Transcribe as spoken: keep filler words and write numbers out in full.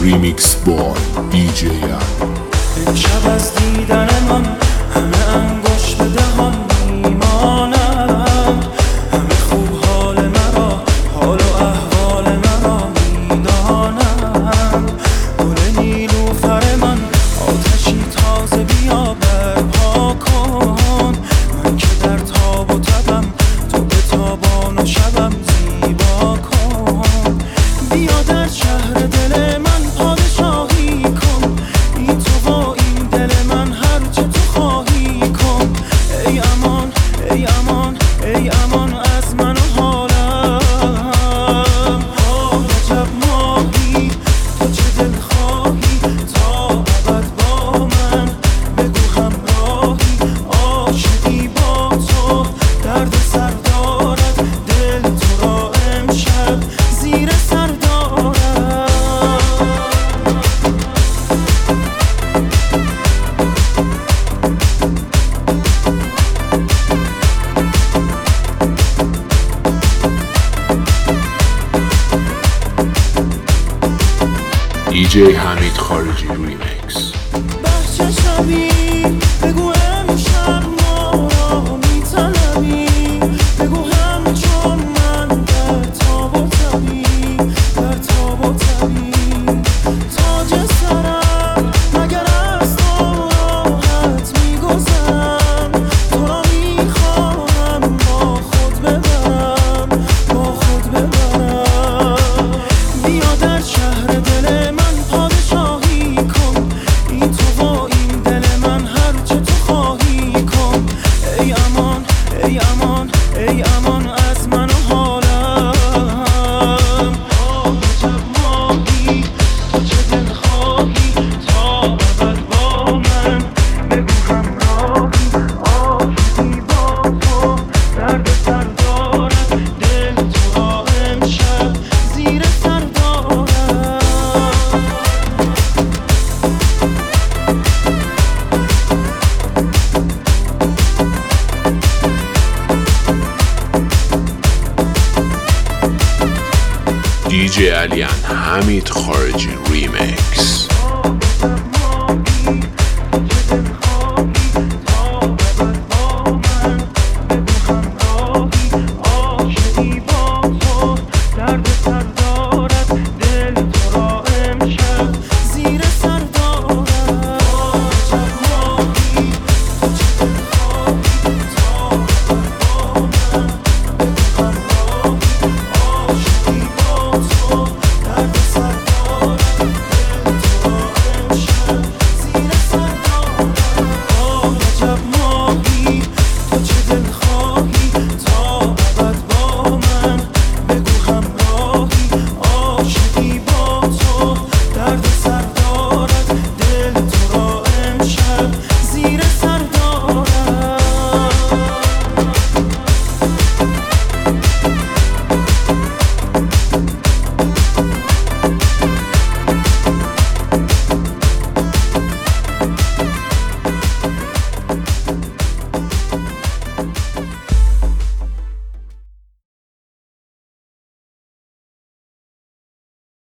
ریمیکس با دی جی امشب از دیدن من همه انگوش به دهان میمانند، همه خوب حال مرا، حال و احوال مرا میدانند. گل نیلوفر من آتشی تازه بیا برپا کن، من که در تاب و تبم تو به تابان و شبم زیبا کن. بیا در شهر دل من پادشاهی کن، بی تو با این دل من هر چه تو خواهی کن. ای امان ای امان ای امان از من و حالم، آه عجب ماهی تو چه دل خواهی تا ابد با من، بگو همراهی عاشقی با تو درد سر دارد، دل تو را امشب زیر سر دارد. دی جی حمید خارجی ریمیکس. بحچه شبی بگو امشب ما را میطلبی، بگو همچون من در تاب و تبی، در تاب و تبی. تاج سرم مگر از تو راحت میگذرم، تو را میخواهم با خود ببرم، با خود ببرم. بیا در شهر دل من پادشاهی کن، بی تو با این دل من هر چه تو خواهی کن. ای امان ای امان ای امان از من و حالم، آه عجب ماهی تو چه دل خواهی تا ابد با من، بگو همراهی عاشقی با تو درد سر دارد، دل تو را امشب زیر سر دارد. دی جی علیان حمید خارجی ریمیکس.